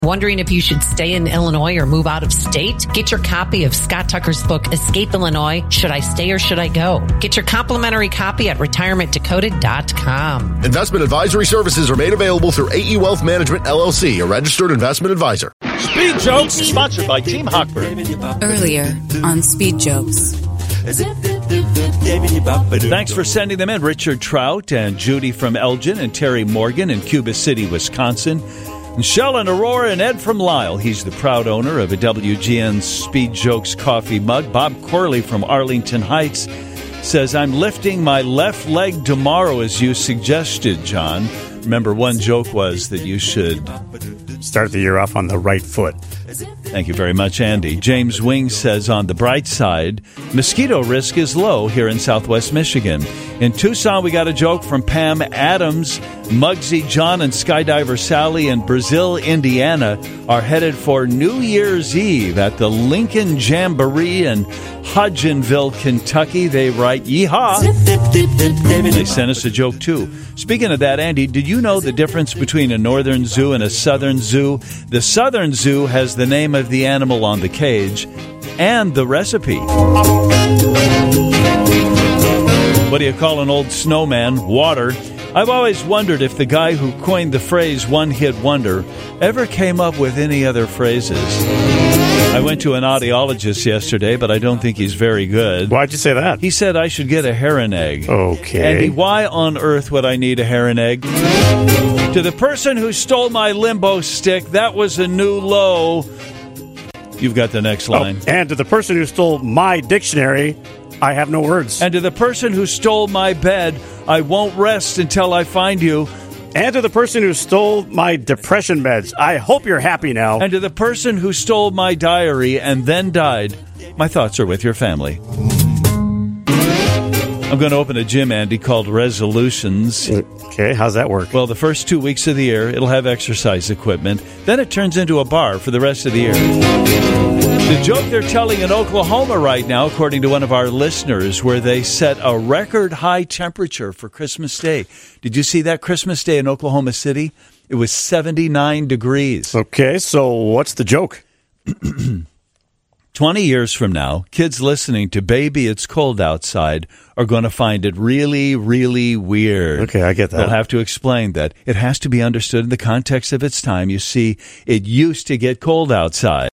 Wondering if you should stay in Illinois or move out of state? Get your copy of Scott Tucker's book, Escape Illinois, Should I Stay or Should I Go? Get your complimentary copy at retirementdecoded.com. Investment advisory services are made available through AE Wealth Management, LLC, a registered investment advisor. Speed Jokes, sponsored by Team Hochberg. Earlier on Speed Jokes. Thanks for sending them in. Richard Trout and Judy from Elgin and Terry Morgan in Cuba City, Wisconsin. Michelle and Aurora and Ed from Lyle. He's the proud owner of a WGN Speed Jokes coffee mug. Bob Corley from Arlington Heights says, I'm lifting my left leg tomorrow as you suggested, John. Remember, one joke was that you should start the year off on the right foot. Thank you very much, Andy. James Wing says, on the bright side, mosquito risk is low here in Southwest Michigan. In Tucson, we got a joke from Pam Adams. Muggsy John and Skydiver Sally in Brazil, Indiana are headed for New Year's Eve at the Lincoln Jamboree in Hodgenville, Kentucky. They write, yeehaw. They sent us a joke, too. Speaking of that, Andy, did you know the difference between a northern zoo and a southern zoo? The southern zoo has the name of the animal on the cage and the recipe. What do you call an old snowman? Water. I've always wondered if the guy who coined the phrase one-hit wonder ever came up with any other phrases. I went to an audiologist yesterday, but I don't think he's very good. Why'd you say that? He said I should get a heron egg. Okay. Andy, why on earth would I need a heron egg? To the person who stole my limbo stick, that was a new low. You've got the next line. Oh, and to the person who stole my dictionary, I have no words. And to the person who stole my bed, I won't rest until I find you. And to the person who stole my depression meds, I hope you're happy now. And to the person who stole my diary and then died, my thoughts are with your family. I'm going to open a gym, Andy, called Resolutions. Okay, how's that work? Well, the first 2 weeks of the year, it'll have exercise equipment. Then it turns into a bar for the rest of the year. The joke they're telling in Oklahoma right now, according to one of our listeners, where they set a record high temperature for Christmas Day. Did you see that Christmas Day in Oklahoma City? It was 79 degrees. Okay, so what's the joke? 20 years from now, kids listening to Baby It's Cold Outside are going to find it really, really weird. Okay, I get that. They'll have to explain that. It has to be understood in the context of its time. You see, it used to get cold outside.